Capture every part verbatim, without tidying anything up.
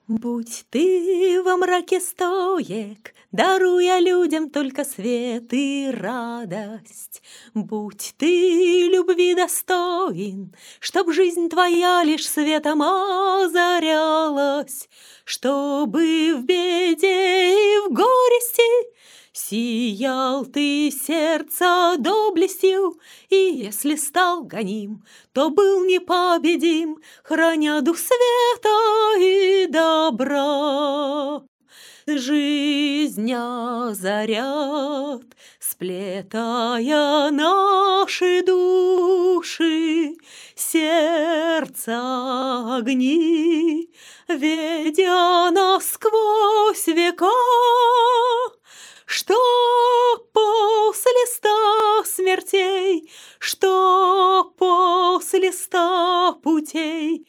Будь ты во мраке стоек, даруя людям только свет и радость. Будь ты любви достоин, чтоб жизнь твоя лишь светом озарялась, чтобы в беде и в горести сиял ты сердца доблестью, и если стал гоним, то был непобедим, храня дух света и добра. Жизнь озарят, сплетая наши души, сердца огни, ведя нас сквозь века. Что после ста смертей, что после ста путей,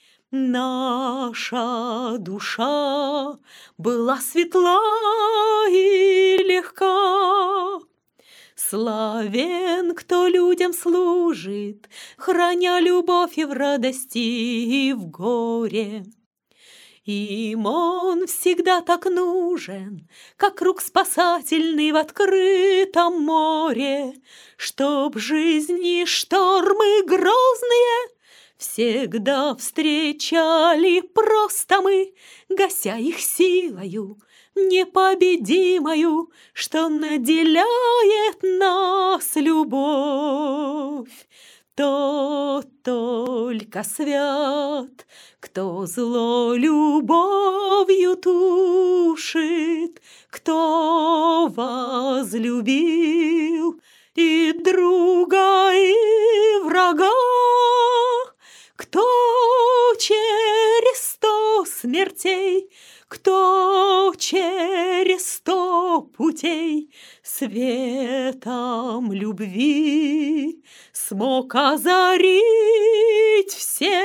наша душа была светла и легка. Славен, кто людям служит, храня любовь и в радости, и в горе. Им он всегда так нужен, как круг спасательный в открытом море, чтоб жизни штормы грозные всегда встречали просто мы, гася их силою непобедимою, что наделяет нас любовь. Тот только свят, кто зло любовью тушит, кто возлюбил и друга, и врага, кто через сто смертей, кто через сто путей светом любви смог озарить все.